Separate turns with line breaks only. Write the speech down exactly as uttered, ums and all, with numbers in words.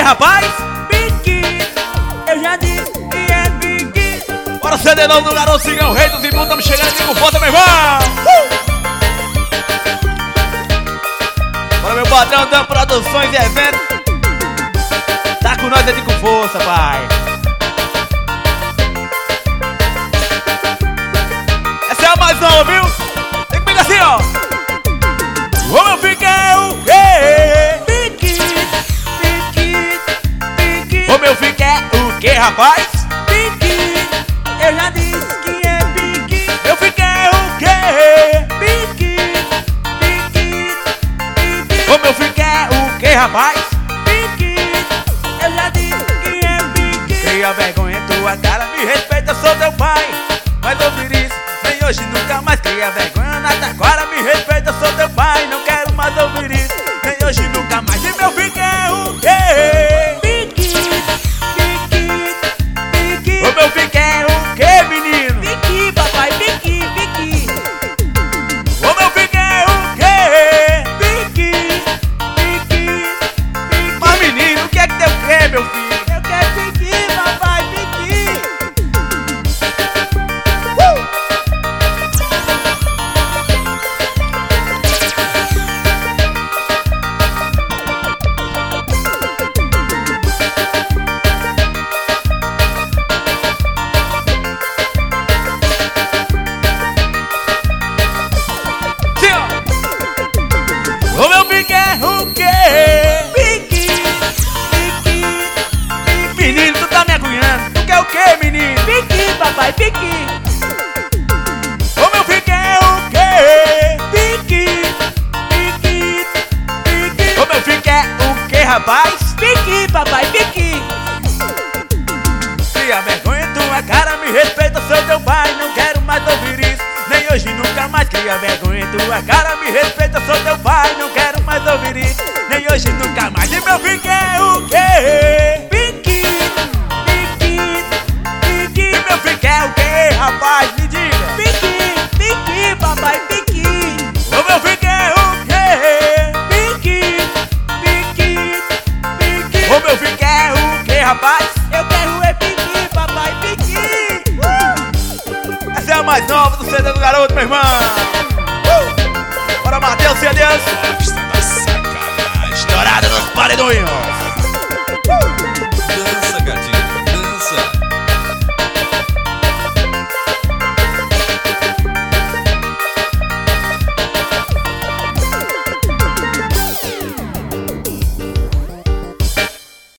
rapaz?
Pique, eu já disse que é pique.
Bora C D novo do Garoto Cigão, rei dos irmãos, estamos chegando aqui com força, meu irmão. Uh! Bora, meu patrão da Produções e Eventos. Tá com nós aqui com força, pai. Essa é a mais nova, viu? Tem comigo assim, ó. O meu fica é o quê?
Pique, pique, pique.
O meu fica é o quê, rapaz?
Pique, eu já disse que é pique.
Eu fiquei o quê?
Pique, pique, pique.
O meu fica é o quê, rapaz?
Pique, eu já disse que é pique.
Cria vergonha em tua cara, me respeita, sou teu pai. Mas ouvir isso, nem hoje nunca mais. Cria vergonha na taquara, me respeita, sou teu pai. Não quero mais ouvir isso, nem hoje nunca mais. E meu fica é o quê?
Pique, pique, pique.
O meu fica é o quê, menino?
Pique, papai, pique, pique.
O meu fica é o quê?
Pique, pique, pique.
Mas menino, o que é que teu quê, meu filho?
Eu quero pique, papai, pique.
Sim, ó. O meu fica é o quê?
Pique, pique, pique.
Menino, tu tá me agulhando. Tu quer o quê, menino?
Pique, papai, pique.
O meu fica é o quê?
Pique, pique, pique.
O meu fica é o quê, rapaz?
Pique, papai, pique.
Cria vergonha em tua cara, me respeita, sou teu pai. Não quero mais ouvir isso, nem hoje nunca mais. Cria vergonha em tua cara, me respeita, sou teu pai. Não quero mais ouvir isso, nem hoje nunca mais. E meu fica é o quê?
Pique, pique, pique.
E meu fica é o quê, rapaz? Me diga.
Pique, pique, papai, pique.
O meu fica é o quê?
Pique, pique, pique.
O meu fica é o quê, rapaz?
Eu quero é pique, papai, pique.
Essa é a mais nova do C D do Garoto, meu irmão. Uh! Bora, Matheus, C Ds.